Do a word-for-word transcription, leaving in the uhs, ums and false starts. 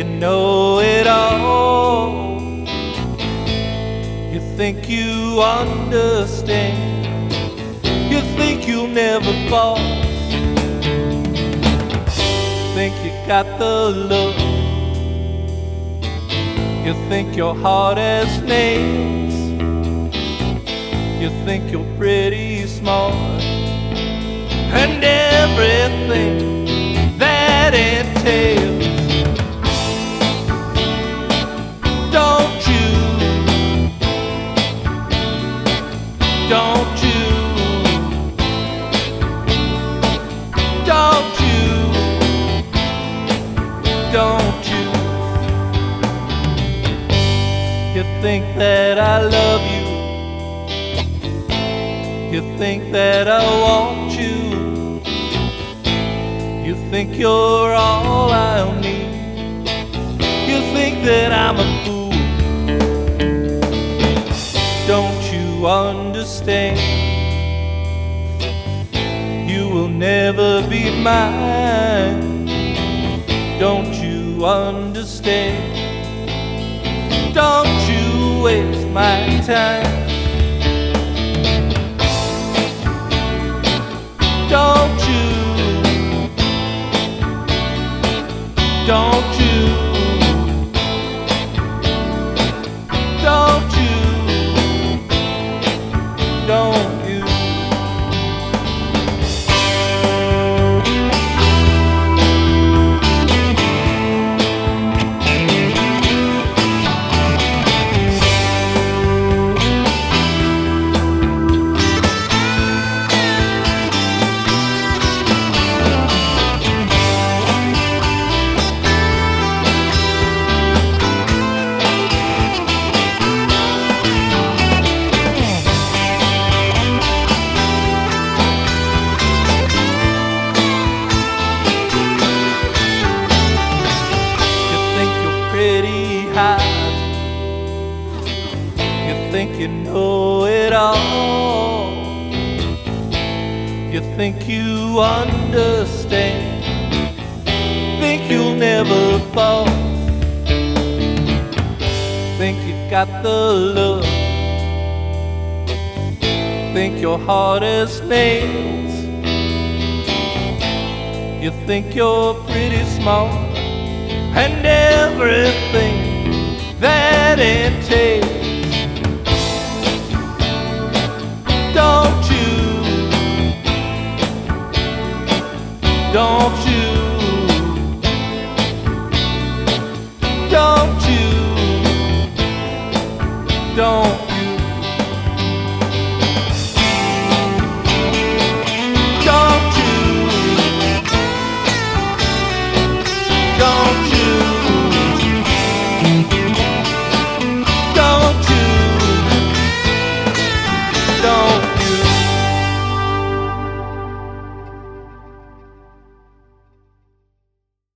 you know it all. You think you understand. You think you'll never fall. Think you got the look. You think you're hard as nails. You think you're pretty smart, and everything that entails. Don't you, don't you, don't you, don't you. You think that I love you. You think that I want you. You think you're all I'll need. You think that I'm a fool. Don't you understand? You will never be mine. Don't you understand? Don't you waste my time. Don't you, don't you, don't you, don't you. You think you know it all. You think you understand. Think you'll never fall. Think you got the look. Think you're hard as nails. You think you're pretty smart, and everything that entails.